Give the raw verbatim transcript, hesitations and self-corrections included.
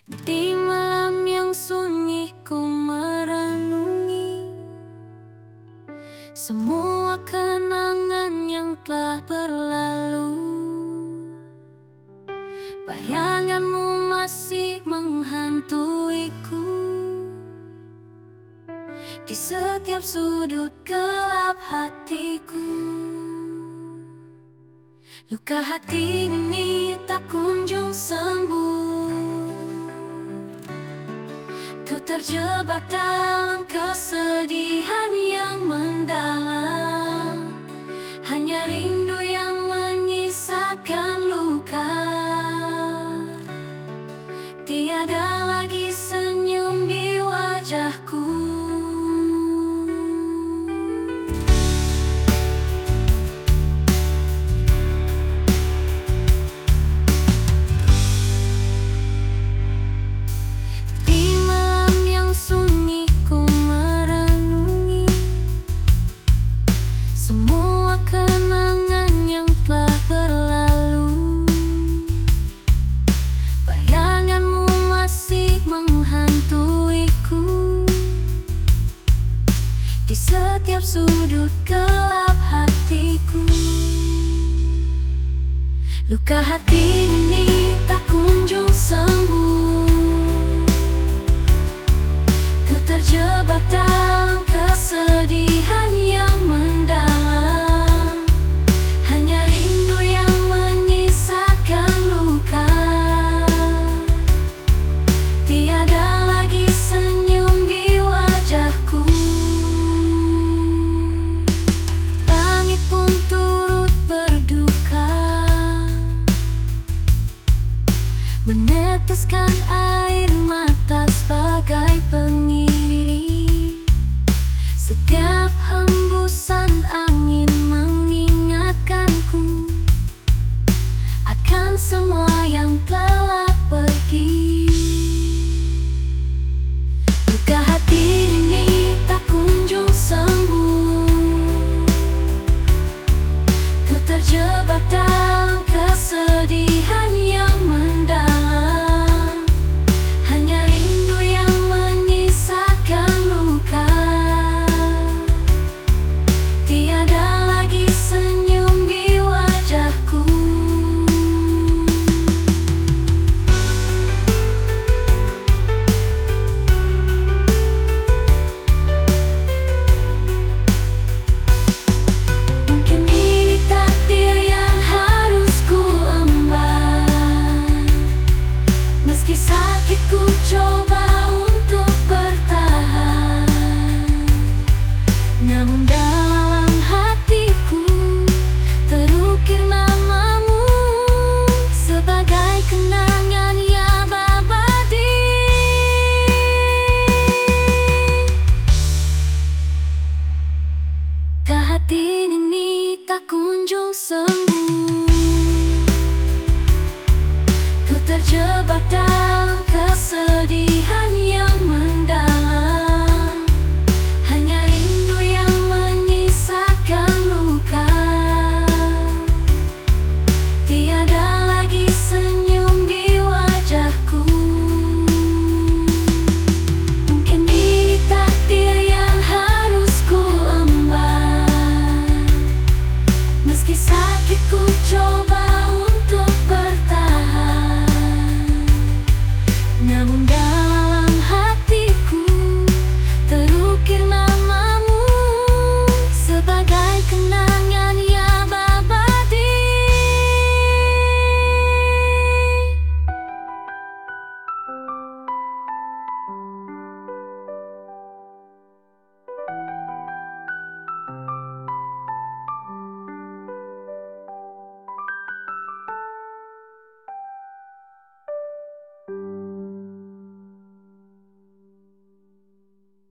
Di malam yang sunyi ku merenungi semua kenangan yang telah berlalu. Bayanganmu masih menghantuiku di setiap sudut gelap hatiku. Luka hati ini tak kunjung sembuh. Ku terjebak dalam kesedihan yang mendalam. Hanya rindu yang menyisakan luka. Tiada lagi senyum di wajahku. Di setiap sudut gelap hatiku. Luka hati ini tak kunjung sembuh. Ku terjebak dalam kesedihan yang mendalam. Hanya rindu yang menyisakan luka. Tiada lagi senyum di wajahku. Meneteskan air mata sebagai pengiring. Setiap hembusan angin mengingatkanku akan semua yang telah pergi. Luka hati ini tak kunjung sembuh. Ku terjebak dalam kesedihan yang mendalam. Ku coba untuk bertahan, namun dalam hatiku terukir namamu sebagai kenangan yang abadi. Luka hati ini tak kunjung sembuh. Ku terjebak dalam kesedihan yang mendalam. Hanya rindu yang menyisakan luka. Tiada lagi senyum di wajahku. Mungkin ini takdir yang harus ku emban. Meski sakit ku coba untuk bertahan, namun